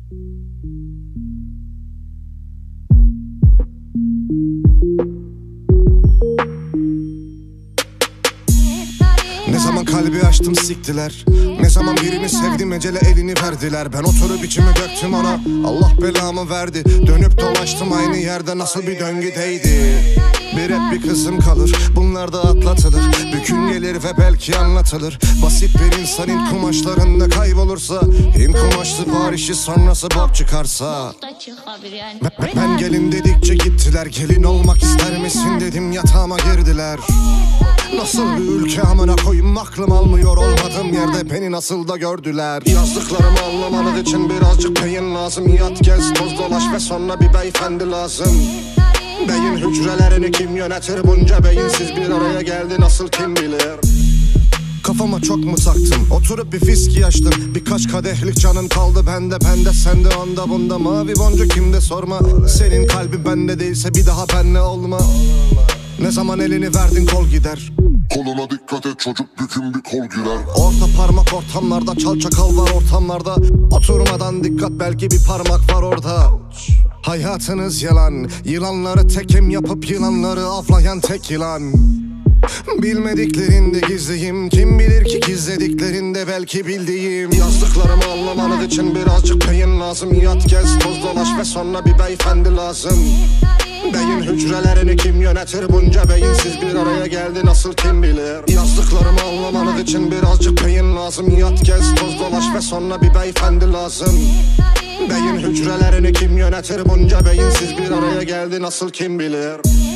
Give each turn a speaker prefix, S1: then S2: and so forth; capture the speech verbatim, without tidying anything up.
S1: Ne zaman kalbi açtım siktiler, ne zaman birini sevdim ecele elini verdiler. Ben oturup içimi döktüm ona, Allah belamı verdi. Dönüp dolaştım aynı yerde, nasıl bir döngüdeydi. Bir hep bir kızım kalır, bunlar da atlatılır. Bir gün gelir ve belki anlatılır. Basit bir insanın kumaşlarında kaybolursa, Hint kumaş siparişi sonrası bok çıkarsa. Ben, ben gelin dedikçe gittiler, gelin olmak ister misin dedim, yatağıma girdiler. Nasıl bir ülke amına koyayım, aklım almıyor, olmadığım yerde beni nasıl da gördüler. Yazdıklarımı anlamanız için birazcık beyin lazım. Yat gez toz dolaş ve sonra bir beyefendi lazım. Beyin hücrelerini kim yönetir, bunca beyinsiz bir araya geldi nasıl kim bilir. Kafama çok mu taktım, oturup bir viski açtım. Birkaç kadehlik canın kaldı bende, bende sende onda bunda. Mavi boncuk kimde sorma, senin kalbin bende değilse bir daha benle olma. Ne zaman elini verdin kol gider.
S2: Koluna dikkat et çocuk, bükün bir kol girer.
S1: Orta parmak ortamlarda, çal çakal var ortamlarda. Oturmadan dikkat, belki bir parmak var orada. Hayatınız yalan, yılanları tekim yapıp yılanları avlayan tek yılan. Bilmediklerinde gizliyim, kim bilir ki gizlediklerinde belki bildiğim. Yazdıklarımı anlamanız için birazcık beyin lazım. Yat gez toz dolaş ve sonra bir beyefendi lazım. Beyin hücrelerini kim yönetir, bunca beyinsiz bir araya geldi nasıl kim bilir. Yazdıklarımı anlamanız için birazcık beyin lazım. Yat gez toz dolaş ve sonra bir beyefendi lazım. Beyin hücrelerini kim yönetir, bunca beyinsiz bir araya geldi nasıl kim bilir.